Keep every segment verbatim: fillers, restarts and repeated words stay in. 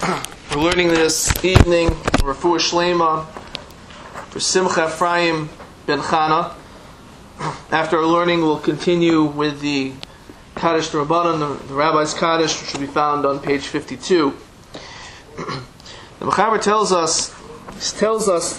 We're learning this evening Refuah Shlema for Simcha Ephraim ben Chana. After our learning, we'll continue with the Kaddish Rabbanan, the, the Rabbi's Kaddish, which will be found on page fifty-two. The Mechaber tells us, tells us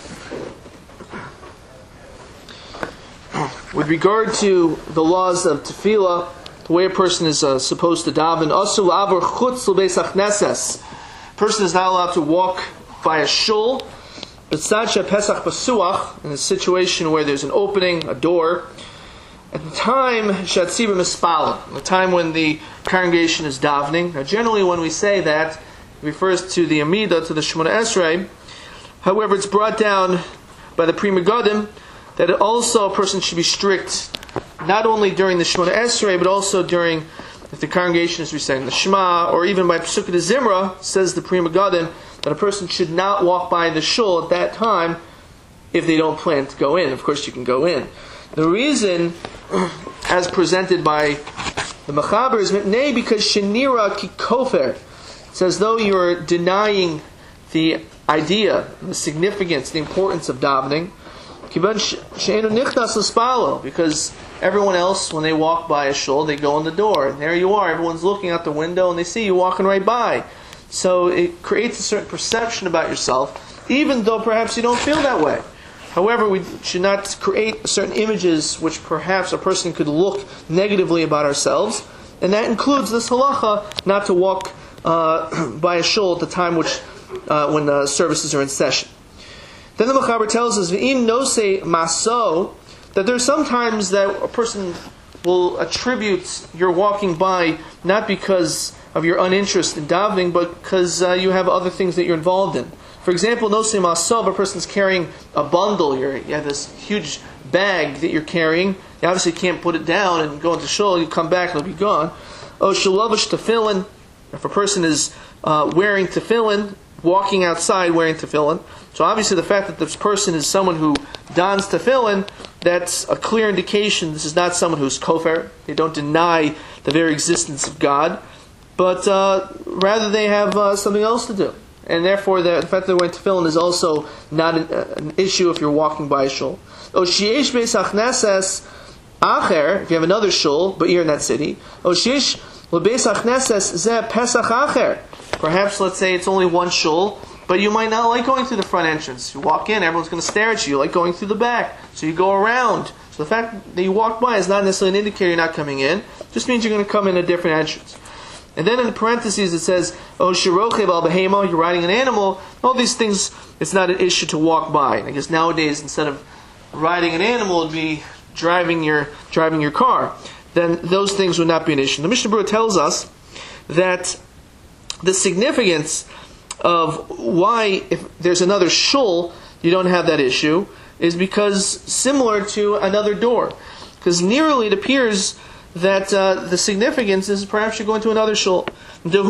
with regard to the laws of Tefillah, the way a person is uh, supposed to daven. Asul avor chutz l'beis hachneses. A person is not allowed to walk by a shul. But Sacha Pesach Basuach, in a situation where there's an opening, a door, at the time Shatzibah Mispala, the time when the congregation is davening. Now, generally, when we say that, it refers to the Amidah, to the Shemona Esrei. However, it's brought down by the Pri Megadim that it also a person should be strict, not only during the Shemona Esrei, but also during, if the congregation is reciting the Shema, or even by Pesukah de Zimra, says the Pri Megadim, that a person should not walk by the shul at that time if they don't plan to go in. Of course, you can go in. The reason, as presented by the Mechaber, is Mipnei, because Shenira ki kofer. It's as though you're denying the idea, the significance, the importance of davening. Because everyone else, when they walk by a shul, they go in the door. And there you are, everyone's looking out the window and they see you walking right by. So it creates a certain perception about yourself, even though perhaps you don't feel that way. However, we should not create certain images which perhaps a person could look negatively about ourselves. And that includes this halacha, not to walk uh, by a shul at the time which uh, when the services are in session. Then the Mechaber tells us, V'im nosei maso, that there's sometimes that a person will attribute your walking by not because of your uninterest in davening, but because uh, you have other things that you're involved in. For example, nosei maso, if a person's carrying a bundle, you're, you have this huge bag that you're carrying, you obviously can't put it down and go into shul, you come back and it'll be gone. O shalavish tefillin, if a person is uh, wearing tefillin, walking outside wearing tefillin. So obviously the fact that this person is someone who dons tefillin, that's a clear indication this is not someone who's kofar. They don't deny the very existence of God, but uh, rather they have uh, something else to do. And therefore the, the fact that they're wearing tefillin is also not an, uh, an issue if you're walking by a shul. O sheyesh beis hachneses acher, if you have another shul, but you're in that city. O sheyesh lebeis hachneses ze pesach acher. Perhaps, let's say, it's only one shul, but you might not like going through the front entrance. You walk in, everyone's going to stare at you. You like going through the back, so you go around. So the fact that you walk by is not necessarily an indicator you're not coming in. It just means you're going to come in a different entrance. And then in the parentheses it says, "Oh shirochev al behema," you're riding an animal. All these things, it's not an issue to walk by. I guess nowadays, instead of riding an animal, it'd be driving your driving your car. Then those things would not be an issue. The Mishnah Berurah tells us that the significance of why, if there's another shul, you don't have that issue, is because similar to another door. Because nearly it appears that uh, the significance is perhaps you're going to another shul. He says,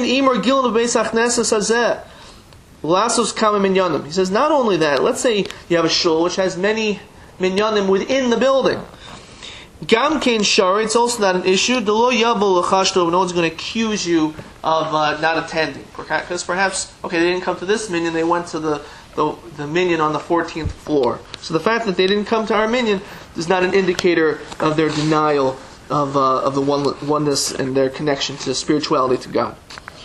not only that, let's say you have a shul which has many minyanim within the building. Gam kein shari, it's also not an issue. No one's going to accuse you of uh, not attending. Because perhaps, okay, they didn't come to this minyan, they went to the, the, the minyan on the fourteenth floor. So the fact that they didn't come to our minyan is not an indicator of their denial of uh, of the one, oneness and their connection to spirituality to God.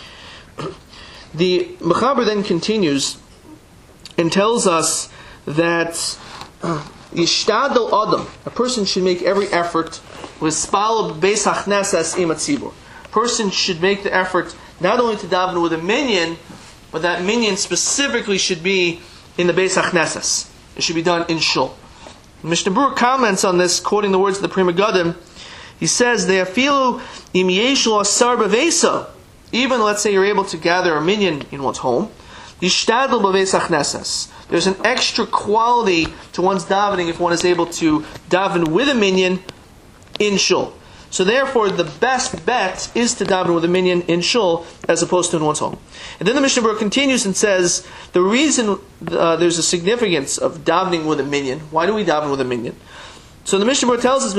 The Mechaber then continues and tells us that uh, Yishtadel Adam, a person should make every effort with spal beis hachneses im hatzibur. A person should make the effort not only to daven with a minyan, but that minyan specifically should be in the beis hachneses. It should be done in shul. Mishnah Berurah comments on this, quoting the words of the Pri Megadim. He says, "They afilu im yesh lo asar bevesa." Even, let's say, you're able to gather a minyan in one's home. Yishtadel beis hachneses. There's an extra quality to one's davening if one is able to daven with a minyan in shul. So therefore, the best bet is to daven with a minyan in shul as opposed to in one's home. And then the Mishnah Berurah continues and says, the reason uh, there's a significance of davening with a minyan, why do we daven with a minyan? So the Mishnah Berurah tells us,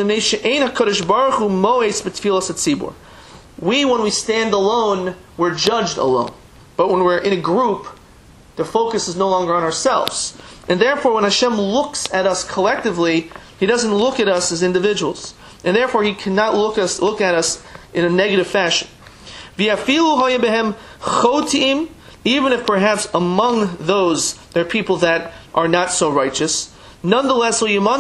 we, when we stand alone, we're judged alone. But when we're in a group, the focus is no longer on ourselves. And therefore, when Hashem looks at us collectively, He doesn't look at us as individuals. And therefore, He cannot look us look at us in a negative fashion. Even if perhaps among those there are people that are not so righteous, nonetheless, you do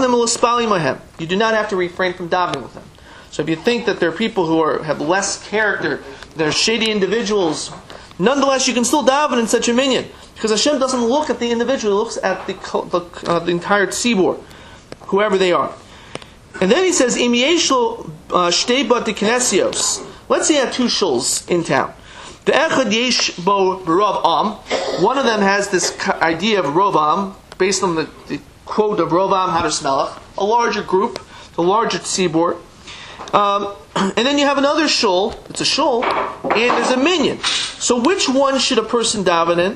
not have to refrain from davening with them. So if you think that there are people who are have less character, they're shady individuals, nonetheless you can still daven in such a minyan. Because Hashem doesn't look at the individual, He looks at the, the, uh, the entire tzibur, whoever they are. And then He says, Im yeshlo shtei bati knesios. Let's say you have two shuls in town. The echad yesh bo b'rov am. One of them has this idea of Rov Am, based on the, the quote of Rov Am Hadash Melech, a larger group, the larger tzibur. Um, and then you have another shul, it's a shul, and there's a minyan. So which one should a person daven in?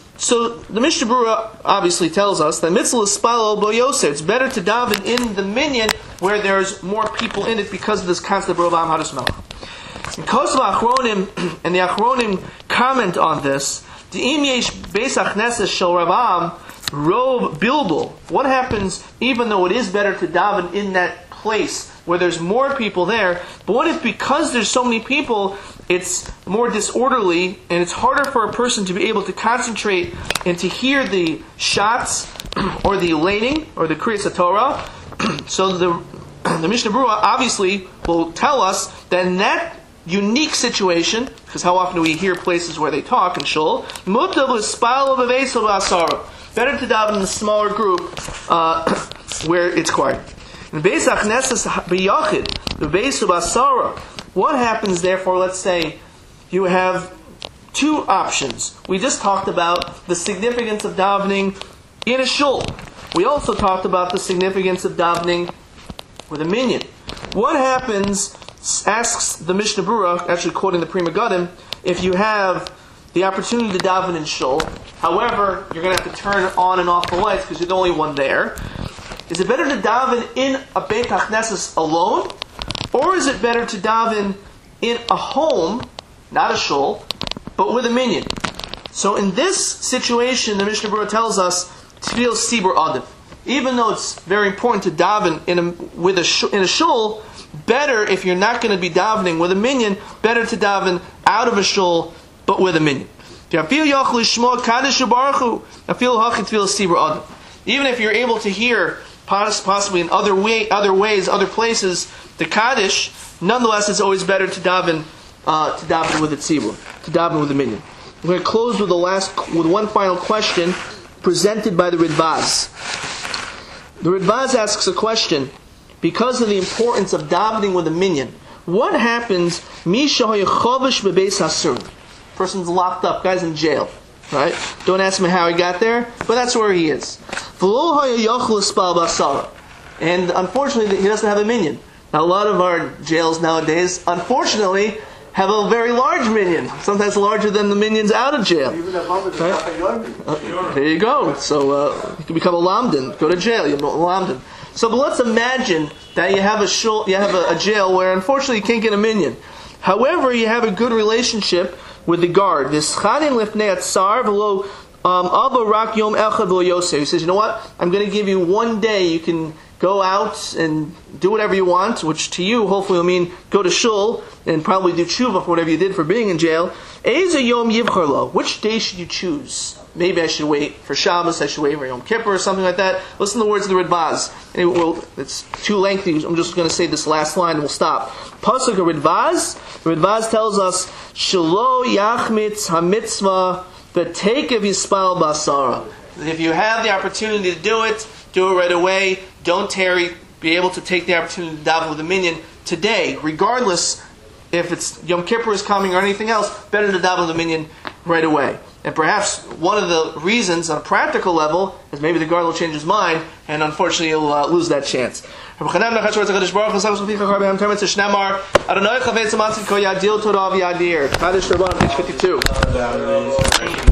So the Mishnah Berurah obviously tells us that mitzvah spalo bo yosef. It's better to daven in the minyan where there's more people in it because of this concept of Rov Am Hadash Melech. And Kosev Achronim and the Achronim comment on this. The im yesh beis hachneses shel Rav Am rov bilbul. What happens even though it is better to daven in that place where there's more people there? But what if because there's so many people, it's more disorderly and it's harder for a person to be able to concentrate and to hear the shots or the elating or the Kriyas HaTorah? So the the Mishnah Berurah obviously will tell us that in that unique situation, because how often do we hear places where they talk in shul? Mutav l'spal b'veisel b'asara. Better to daven in a smaller group uh, where it's quiet. In beis hachneses b'yachid, b'veisel b'asara. What happens, therefore, let's say you have two options. We just talked about the significance of davening in a shul. We also talked about the significance of davening with a minyan. What happens, asks the Mishnah Berurah, actually quoting the Pri Megadim, if you have the opportunity to daven in shul, however, you're going to have to turn on and off the lights because you're the only one there. Is it better to daven in a Beit HaKnesses alone? Or is it better to daven in a home, not a shul, but with a minyan? So in this situation, the Mishnah Berurah tells us, Tefillah Sibur Adif. Even though it's very important to daven in a, with a sh- in a shul, better if you're not going to be davening with a minyan, better to daven out of a shul, but with a minyan. Even if you're able to hear, possibly in other way, other ways, other places, the Kaddish, nonetheless, it's always better to daven, uh, to daven with a tzibur, to daven with a minyan. We're going to close with the last, with one final question presented by the Ridvaz. The Ridvaz asks a question. Because of the importance of davening with a minyan, what happens? Person's locked up, guy's in jail, right? Don't ask me how he got there, but that's where he is. And unfortunately, he doesn't have a minyan. Now, a lot of our jails nowadays, unfortunately, have a very large minyan, sometimes larger than the minions out of jail. Right? Uh, there you go. So uh, you can become a lamdan, go to jail. You're a lamdan. So, but let's imagine that you have a shul, you have a, a jail where unfortunately you can't get a minyan. However, you have a good relationship with the guard. This chanin lifnei atzar v'lo aba rak yom echad v'lo yosef. He says, you know what? I'm going to give you one day. You can go out and do whatever you want, which to you hopefully will mean go to shul and probably do tshuva for whatever you did for being in jail. Eza yom yivchar lo. Which day should you choose? Maybe I should wait for Shabbos, I should wait for Yom Kippur or something like that. Listen to the words of the Ridvaz. It will, it's too lengthy, I'm just going to say this last line and we'll stop. Pasuk Ridvaz, the Ridvaz tells us, Shelo yachmitz hamitzvah v'tekev yispal basara. If you have the opportunity to do it, do it right away. Don't tarry. Be able to take the opportunity to daven with a minyan today, regardless if it's Yom Kippur is coming or anything else, better to daven with a minyan right away. And perhaps one of the reasons on a practical level is maybe the guard will change his mind and unfortunately he'll uh, lose that chance. Adonai